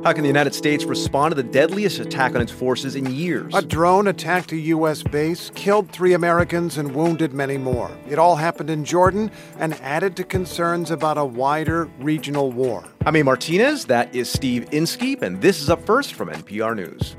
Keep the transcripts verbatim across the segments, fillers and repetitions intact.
How can the United States respond to the deadliest attack on its forces in years? A drone attacked a U S base, killed three Americans, and wounded many more. It all happened in Jordan and added to concerns about a wider regional war. I'm A. Martinez, that is Steve Inskeep, and this is Up First from N P R News.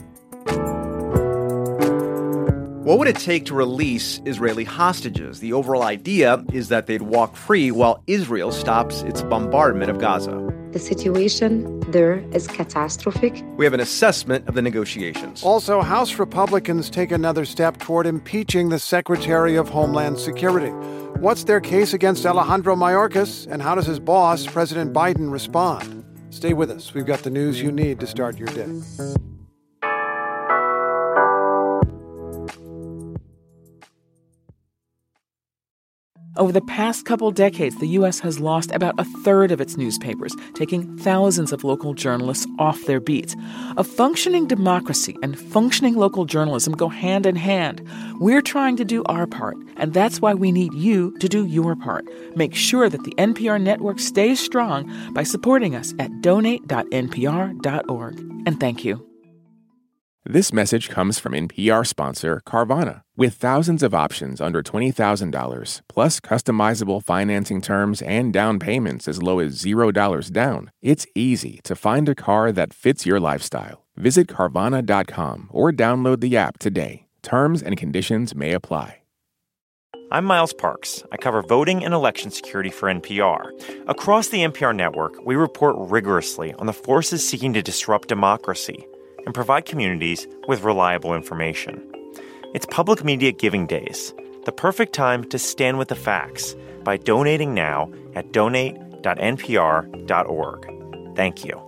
What would it take to release Israeli hostages? The overall idea is that they'd walk free while Israel stops its bombardment of Gaza. The situation there is catastrophic. We have an assessment of the negotiations. Also, House Republicans take another step toward impeaching the Secretary of Homeland Security. What's their case against Alejandro Mayorkas, and how does his boss, President Biden, respond? Stay with us. We've got the news you need to start your day. Over the past couple decades, the U S has lost about a third of its newspapers, taking thousands of local journalists off their beats. A functioning democracy and functioning local journalism go hand in hand. We're trying to do our part, and that's why we need you to do your part. Make sure that the N P R network stays strong by supporting us at donate dot n p r dot org. And thank you. This message comes from N P R sponsor Carvana. With thousands of options under twenty thousand dollars, plus customizable financing terms and down payments as low as zero dollars down, it's easy to find a car that fits your lifestyle. Visit Carvana dot com or download the app today. Terms and conditions may apply. I'm Miles Parks. I cover voting and election security for N P R. Across the N P R network, we report rigorously on the forces seeking to disrupt democracy and provide communities with reliable information. It's Public Media Giving Days, the perfect time to stand with the facts by donating now at donate dot n p r dot org. Thank you.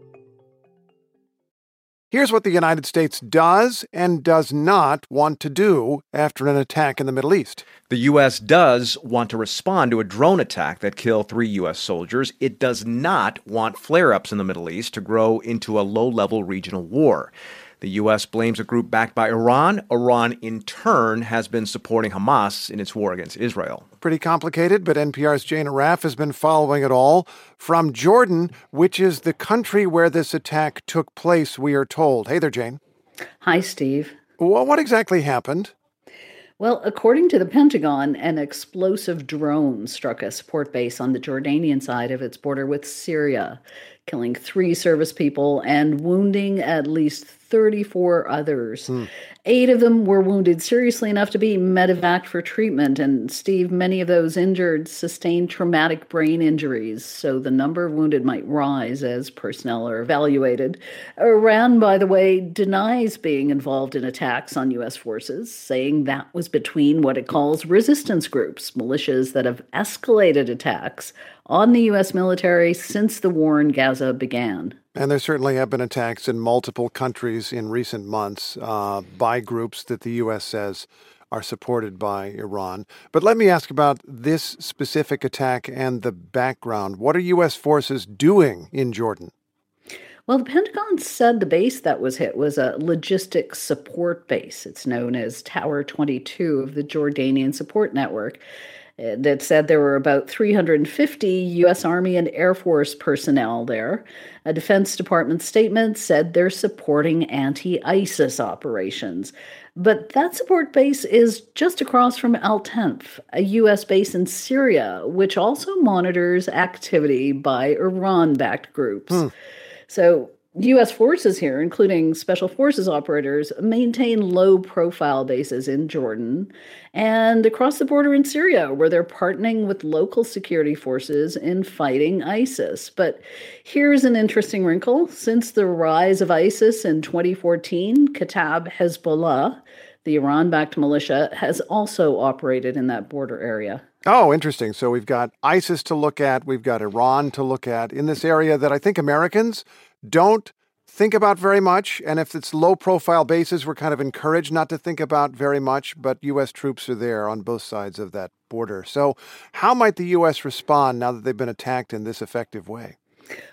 Here's what the United States does and does not want to do after an attack in the Middle East. The U S does want to respond to a drone attack that killed three U S soldiers. It does not want flare-ups in the Middle East to grow into a low-level regional war. The U S blames a group backed by Iran. Iran, in turn, has been supporting Hamas in its war against Israel. Pretty complicated, but N P R's Jane Arraf has been following it all from Jordan, which is the country where this attack took place, we are told. Hey there, Jane. Hi, Steve. Well, what exactly happened? Well, according to the Pentagon, an explosive drone struck a support base on the Jordanian side of its border with Syria, killing three service people and wounding at least thirty-four others. Hmm. Eight of them were wounded seriously enough to be medevaced for treatment. And Steve, many of those injured sustained traumatic brain injuries, so the number of wounded might rise as personnel are evaluated. Iran, by the way, denies being involved in attacks on U S forces, saying that was between what it calls resistance groups, militias that have escalated attacks on the U S military since the war in Gaza began. And there certainly have been attacks in multiple countries in recent months uh, by groups that the U S says are supported by Iran. But let me ask about this specific attack and the background. What are U S forces doing in Jordan? Well, the Pentagon said the base that was hit was a logistics support base. It's known as Tower twenty-two of the Jordanian Support Network. That said there were about three hundred fifty U S Army and Air Force personnel there. A Defense Department statement said they're supporting anti-ISIS operations. But that support base is just across from Al-Tanf, a U S base in Syria, which also monitors activity by Iran-backed groups. Hmm. So U S forces here, including special forces operators, maintain low-profile bases in Jordan and across the border in Syria, where they're partnering with local security forces in fighting ISIS. But here's an interesting wrinkle. Since the rise of ISIS in twenty fourteen, Kataib Hezbollah, the Iran-backed militia, has also operated in that border area. Oh, interesting. So we've got ISIS to look at. We've got Iran to look at in this area that I think Americans don't think about very much. And if it's low-profile bases, we're kind of encouraged not to think about very much. But U S troops are there on both sides of that border. So how might the U S respond now that they've been attacked in this effective way?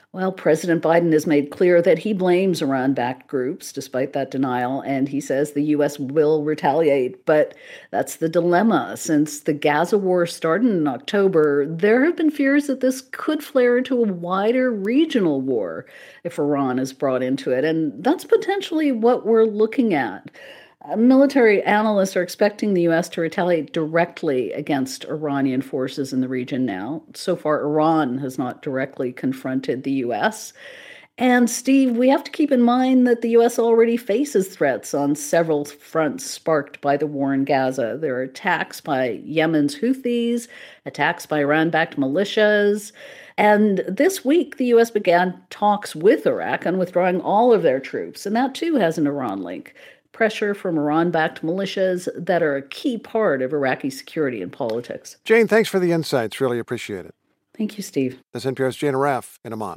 Well, President Biden has made clear that he blames Iran-backed groups, despite that denial, and he says the U S will retaliate. But that's the dilemma. Since the Gaza war started in October, there have been fears that this could flare into a wider regional war if Iran is brought into it, and that's potentially what we're looking at. Military analysts are expecting the U S to retaliate directly against Iranian forces in the region now. So far, Iran has not directly confronted the U S. And Steve, we have to keep in mind that the U S already faces threats on several fronts sparked by the war in Gaza. There are attacks by Yemen's Houthis, attacks by Iran-backed militias. And this week, the U S began talks with Iraq on withdrawing all of their troops, and that too has an Iran link. Pressure from Iran-backed militias that are a key part of Iraqi security and politics. Jane, thanks for the insights. Really appreciate it. Thank you, Steve. That's N P R's Jane Arraf in Amman.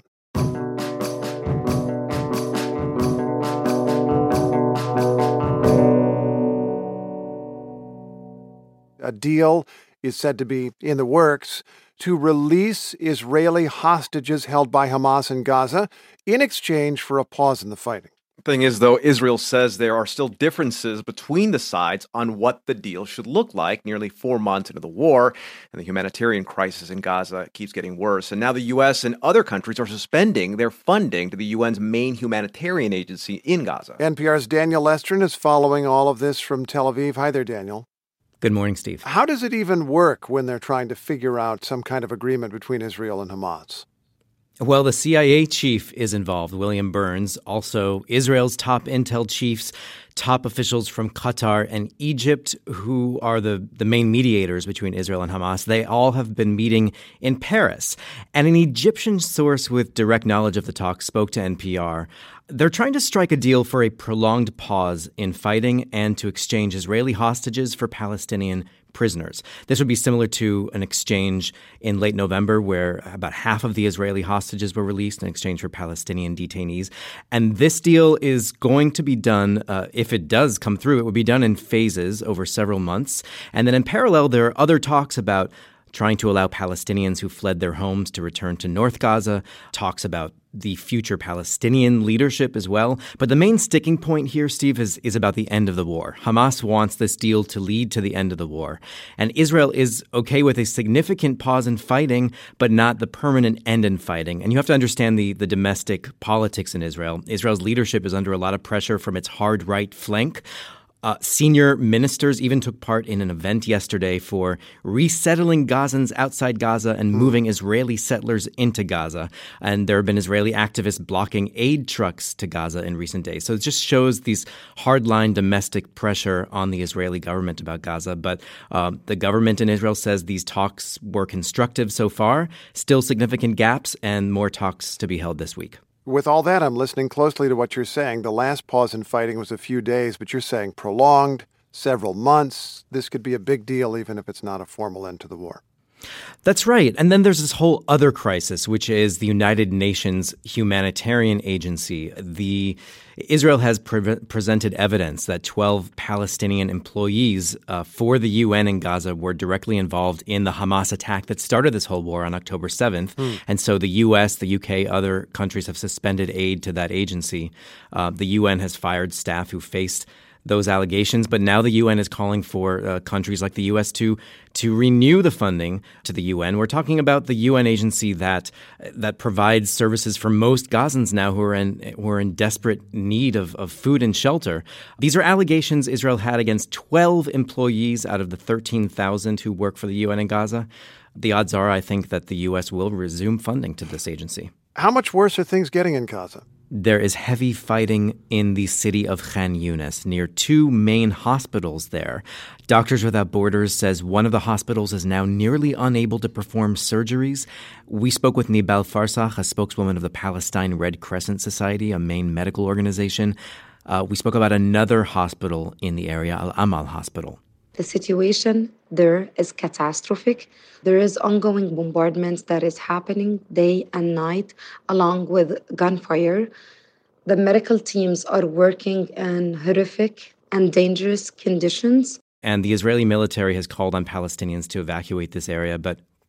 A deal is said to be in the works to release Israeli hostages held by Hamas in Gaza in exchange for a pause in the fighting. Thing is, though, Israel says there are still differences between the sides on what the deal should look like nearly four months into the war, and the humanitarian crisis in Gaza keeps getting worse. And now the U S and other countries are suspending their funding to the U N's main humanitarian agency in Gaza. N P R's Daniel Lestrin is following all of this from Tel Aviv. Hi there, Daniel. Good morning, Steve. How does it even work when they're trying to figure out some kind of agreement between Israel and Hamas? Well, the C I A chief is involved, William Burns, also Israel's top intel chiefs, top officials from Qatar and Egypt, who are the, the main mediators between Israel and Hamas. They all have been meeting in Paris. And an Egyptian source with direct knowledge of the talks spoke to N P R. They're trying to strike a deal for a prolonged pause in fighting and to exchange Israeli hostages for Palestinian prisoners. This would be similar to an exchange in late November where about half of the Israeli hostages were released in exchange for Palestinian detainees. And this deal is going to be done, uh, if it does come through, it would be done in phases over several months. And then in parallel, there are other talks about trying to allow Palestinians who fled their homes to return to North Gaza, talks about the future Palestinian leadership as well. But the main sticking point here, Steve, is, is about the end of the war. Hamas wants this deal to lead to the end of the war. And Israel is okay with a significant pause in fighting, but not the permanent end in fighting. And you have to understand the, the domestic politics in Israel. Israel's leadership is under a lot of pressure from its hard right flank. Uh, senior ministers even took part in an event yesterday for resettling Gazans outside Gaza and moving Israeli settlers into Gaza. And there have been Israeli activists blocking aid trucks to Gaza in recent days. So it just shows these hardline domestic pressure on the Israeli government about Gaza. But uh, the government in Israel says these talks were constructive so far, still significant gaps, and more talks to be held this week. With all that, I'm listening closely to what you're saying. The last pause in fighting was a few days, but you're saying prolonged, several months. This could be a big deal, even if it's not a formal end to the war. That's right. And then there's this whole other crisis, which is the United Nations humanitarian agency. The Israel has pre- presented evidence that twelve Palestinian employees uh, for the U N in Gaza were directly involved in the Hamas attack that started this whole war on October seventh. Mm. And so the U S, the U K, other countries have suspended aid to that agency. Uh, the U N has fired staff who faced those allegations, but now the U N is calling for uh, countries like the U S to to renew the funding to the U N. We're talking about the U N agency that that provides services for most Gazans now who are in who are in desperate need of, of food and shelter. These are allegations Israel had against twelve employees out of the thirteen thousand who work for the U N in Gaza. The odds are, I think, that the U S will resume funding to this agency. How much worse are things getting in Gaza? There is heavy fighting in the city of Khan Yunis, near two main hospitals there. Doctors Without Borders says one of the hospitals is now nearly unable to perform surgeries. We spoke with Nibal Farsakh, a spokeswoman of the Palestine Red Crescent Society, a main medical organization. Uh, we spoke about another hospital in the area, Al Amal Hospital. The situation there is catastrophic. There is ongoing bombardments that is happening day and night, along with gunfire. The medical teams are working in horrific and dangerous conditions. And the Israeli military has called on Palestinians to evacuate this area, but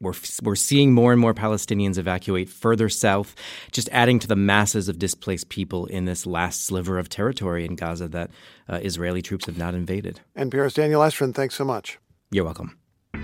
We're, we're seeing more and more Palestinians evacuate further south, just adding to the masses of displaced people in this last sliver of territory in Gaza that uh, Israeli troops have not invaded. N P R's Daniel Estrin, thanks so much. You're welcome.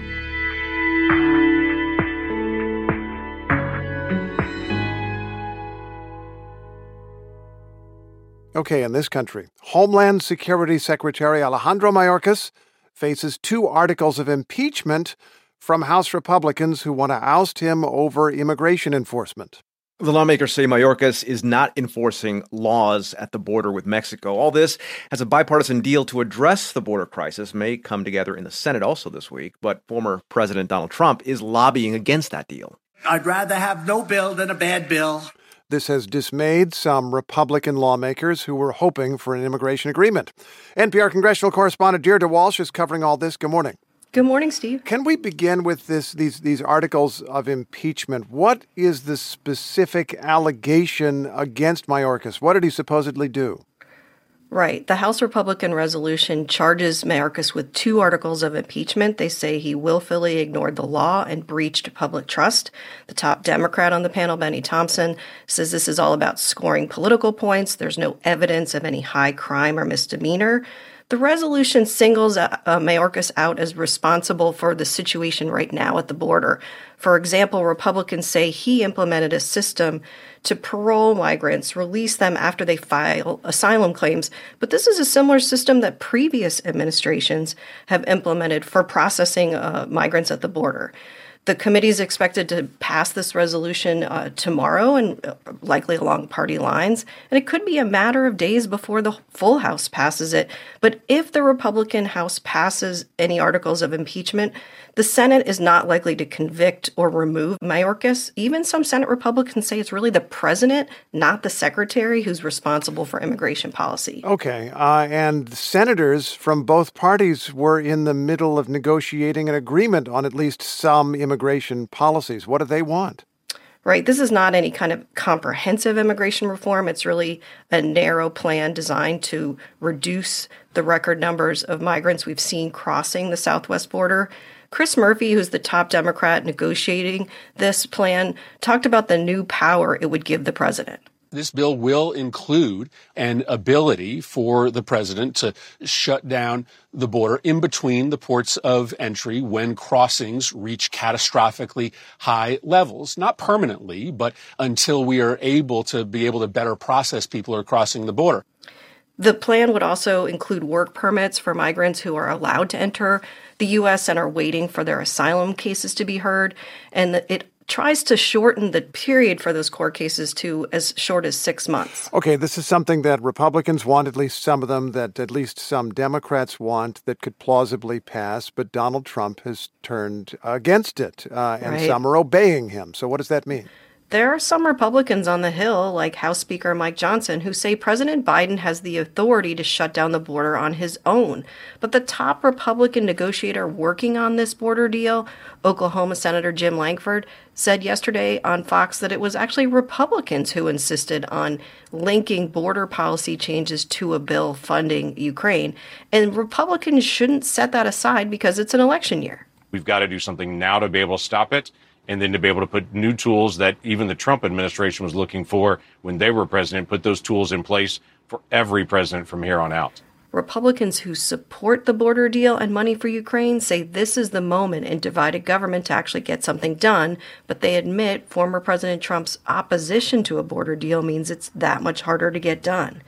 Okay, in this country, Homeland Security Secretary Alejandro Mayorkas faces two articles of impeachment from House Republicans who want to oust him over immigration enforcement. The lawmakers say Mayorkas is not enforcing laws at the border with Mexico. All this as a bipartisan deal to address the border crisis may come together in the Senate also this week, but former President Donald Trump is lobbying against that deal. I'd rather have no bill than a bad bill. This has dismayed some Republican lawmakers who were hoping for an immigration agreement. N P R congressional correspondent Deirdre Walsh is covering all this. Good morning. Good morning, Steve. Can we begin with this these these articles of impeachment? What is the specific allegation against Mayorkas? What did he supposedly do? Right. The House Republican resolution charges Mayorkas with two articles of impeachment. They say he willfully ignored the law and breached public trust. The top Democrat on the panel, Benny Thompson, says this is all about scoring political points. There's no evidence of any high crime or misdemeanor. The resolution singles uh, Mayorkas out as responsible for the situation right now at the border. For example, Republicans say he implemented a system to parole migrants, release them after they file asylum claims. But this is a similar system that previous administrations have implemented for processing uh, migrants at the border. The committee is expected to pass this resolution uh, tomorrow and uh, likely along party lines. And it could be a matter of days before the full House passes it. But if the Republican House passes any articles of impeachment, the Senate is not likely to convict or remove Mayorkas. Even some Senate Republicans say it's really the president, not the secretary, who's responsible for immigration policy. Okay. Uh, and senators from both parties were in the middle of negotiating an agreement on at least some immigration policies. What do they want? Right. This is not any kind of comprehensive immigration reform. It's really a narrow plan designed to reduce the record numbers of migrants we've seen crossing the southwest border. Chris Murphy, who's the top Democrat negotiating this plan, talked about the new power it would give the president. This bill will include an ability for the president to shut down the border in between the ports of entry when crossings reach catastrophically high levels. Not permanently, but until we are able to be able to better process people who are crossing the border. The plan would also include work permits for migrants who are allowed to enter the U S and are waiting for their asylum cases to be heard. And it tries to shorten the period for those court cases to as short as six months. Okay, this is something that Republicans want, at least some of them, that at least some Democrats want, that could plausibly pass, but Donald Trump has turned against it, uh, and right. some are obeying him. So what does that mean? There are some Republicans on the Hill, like House Speaker Mike Johnson, who say President Biden has the authority to shut down the border on his own. But the top Republican negotiator working on this border deal, Oklahoma Senator Jim Lankford, said yesterday on Fox that it was actually Republicans who insisted on linking border policy changes to a bill funding Ukraine. And Republicans shouldn't set that aside because it's an election year. We've got to do something now to be able to stop it, and then to be able to put new tools that even the Trump administration was looking for when they were president, put those tools in place for every president from here on out. Republicans who support the border deal and money for Ukraine say this is the moment in divided government to actually get something done, but they admit former President Trump's opposition to a border deal means it's that much harder to get done.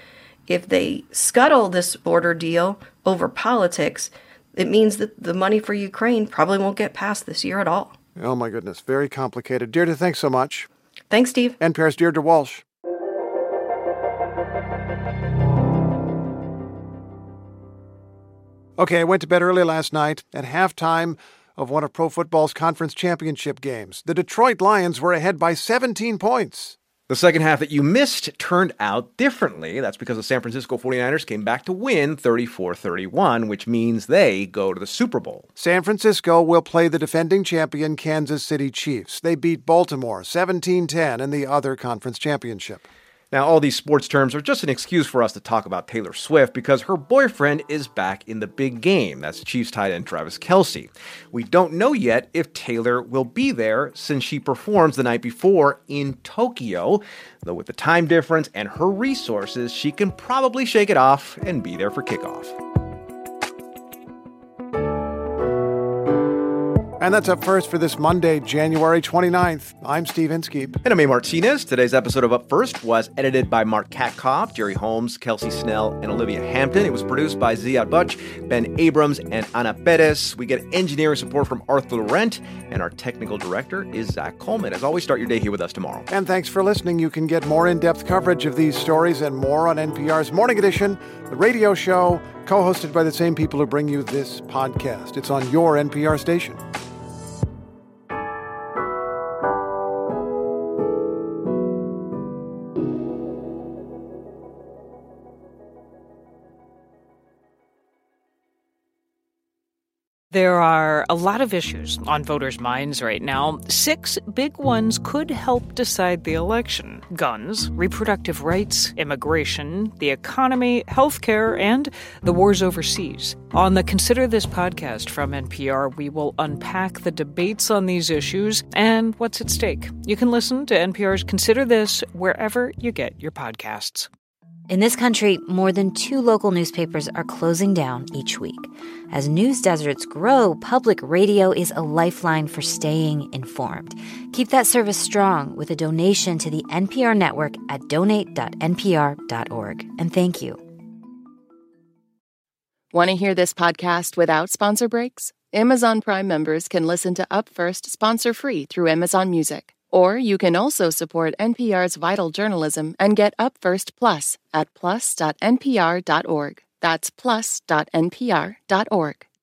If they scuttle this border deal over politics, it means that the money for Ukraine probably won't get passed this year at all. Oh, my goodness. Very complicated. Deirdre, thanks so much. Thanks, Steve. N P R's Deirdre Walsh. Okay, I went to bed early last night at halftime of one of pro football's conference championship games. The Detroit Lions were ahead by seventeen points. The second half that you missed turned out differently. That's because the San Francisco forty-niners came back to win thirty-four thirty-one, which means they go to the Super Bowl. San Francisco will play the defending champion Kansas City Chiefs. They beat Baltimore seventeen ten in the other conference championship. Now, all these sports terms are just an excuse for us to talk about Taylor Swift because her boyfriend is back in the big game. That's Chiefs tight end Travis Kelce. We don't know yet if Taylor will be there since she performs the night before in Tokyo. Though with the time difference and her resources, she can probably shake it off and be there for kickoff. And that's Up First for this Monday, January twenty-ninth. I'm Steve Inskeep. And I'm A. Martinez. Today's episode of Up First was edited by Mark Katkoff, Jerry Holmes, Kelsey Snell, and Olivia Hampton. It was produced by Ziad Butch, Ben Abrams, and Ana Perez. We get engineering support from Arthur Laurent, and our technical director is Zach Coleman. As always, start your day here with us tomorrow. And thanks for listening. You can get more in-depth coverage of these stories and more on N P R's Morning Edition, the radio show, co-hosted by the same people who bring you this podcast. It's on your N P R station. There are a lot of issues on voters' minds right now. Six big ones could help decide the election: guns, reproductive rights, immigration, the economy, healthcare, and the wars overseas. On the Consider This podcast from N P R, we will unpack the debates on these issues and what's at stake. You can listen to N P R's Consider This wherever you get your podcasts. In this country, more than two local newspapers are closing down each week. As news deserts grow, public radio is a lifeline for staying informed. Keep that service strong with a donation to the N P R network at donate dot n p r dot org. And thank you. Want to hear this podcast without sponsor breaks? Amazon Prime members can listen to Up First sponsor-free through Amazon Music. Or you can also support N P R's vital journalism and get Up First Plus at plus dot n p r dot org. That's plus dot n p r dot org.